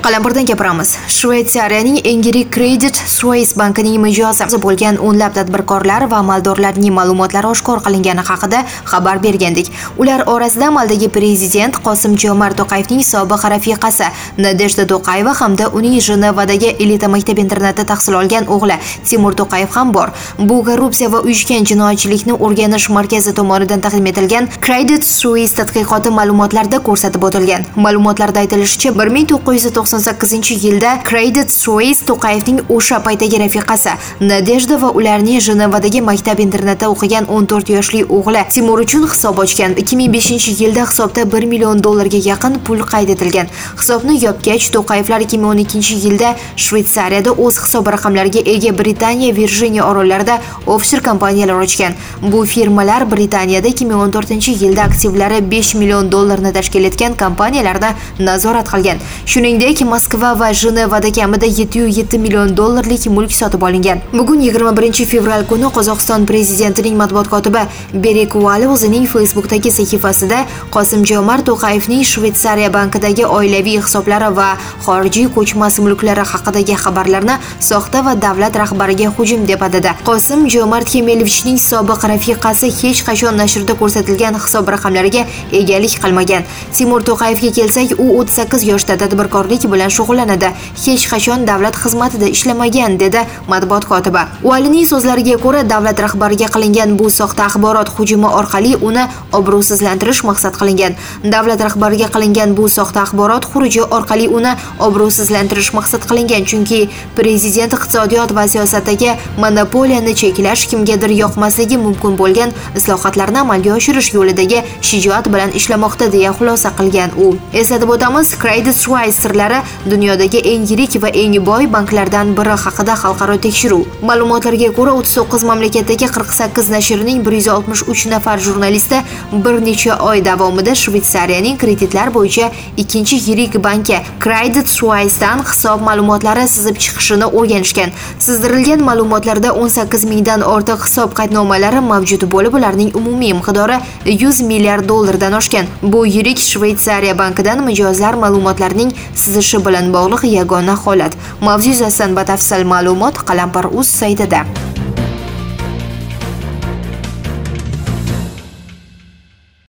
Qalampirdan gapiramiz. Shveysariyaning eng yirik Credit Suisse bankining mijozi bo'lgan o'nlab tadbirkorlar va amaldorlarning ma'lumotlari oshkor qilingani haqida xabar bergandik. Ular orasida amaldagi prezident Qosim-Jomart To'qayevning sobiq rafiqasi Nadejda To'qayeva hamda uning Jenevadagi elita maktab internatida tahsil olgan o'g'li Timur To'qayev ham bor. Bu korrupsiya va uyushgan jinoyatchilikni o'rganish markazi tomonidan taqdim etilgan Credit Suisse tadqiqoti ma'lumotlarida ko'rsatib o'tilgan. Ma'lumotlarda aytilishicha, 1998-yilda Credit Suisse To'qayevning o'sha paytdagi rafiqasi Nadejda va ularning Jenevadagi maktab internatida o'qigan 14 yoshli o'g'li Timur uchun hisob ochgan. 2005-yilda hisobda $1 million ga yaqin pul qayd etilgan. Hisobni yopgach, To'qayevlar 2012-yilda Shveysariyada o'z hisob raqamlariga ega Britaniya Virjiniya orollarida offshore kompaniyalar ochgan. Bu firmalar Britaniyada 2014-yilda aktivlari $5 million ni tashkil etgan kompaniyalarni nazorat qilgan. Shuningdek, Moskva va Jenevada kamida $707 million mulk sotib olingan. Bugun 21 fevral kuni Qozog'iston prezidentining matbuot kotibi Berek Uali o'zining Facebook'dagi sahifasida Qosim-Jomart To'qayevning Shveysariya bankidagi oilaviy hisoblari va xorijiy ko'chmas mulklari haqidagi xabarlarni soxta va davlat rahbariga hujum deb atadi. Qosim-Jomart Kemelevichning sobiq rafiqasi hech qachon nashrda ko'rsatilgan hisob raqamlariga egalik qilmagan. Timur To'qayevga kelsak, u 38 yoshda tadbirkorlik bilan shug'ullanadi. Hech qachon davlat xizmatida ishlamagan, dedi matbuot kotibi. Ualining so'zlariga ko'ra, davlat rahbariga qilingan bu soxta axborot hujumi orqali uni obro'sizlantirish maqsad qilingan. Davlat rahbariga qilingan bu soxta axborot xuruji orqali uni obro'sizlantirish maqsad qilingan, chunki prezident iqtisodiyot va siyosatdagi monopoliyani cheklash, kimgadir yoqmasligi mumkin bo'lgan islohotlarni amalga oshirish yo'lidagi shijoat bilan ishlamoqda, deya xulosa qilgan u. Eslatib o'tamiz, Credit Suisse sirlari dunyodagi eng yirik va eng boy banklardan biri haqida xalqaro tekshiruv. Ma'lumotlarga ko'ra, 39 mamlakatdagi 48 nashrining 163 nafar jurnalisti bir necha oy davomida Shveysariyaning kreditlar bo'yicha ikkinchi yirik banki Credit Suisse'dan hisob ma'lumotlari sizib chiqishini o'rganishgan. Sizdirilgan ma'lumotlarda 18 mingdan ortiq hisob qaydnomalari mavjud bo'lib, ularning umumiy miqdori $100 milliard dan oshgan. Bu yirik Shveysariya bankidan mijozlar ma'lumotlarning sizishi bilan bog'liq yagona holat. Mavzu yuzasidan batafsil ma'lumot Qalampir.uz saytida.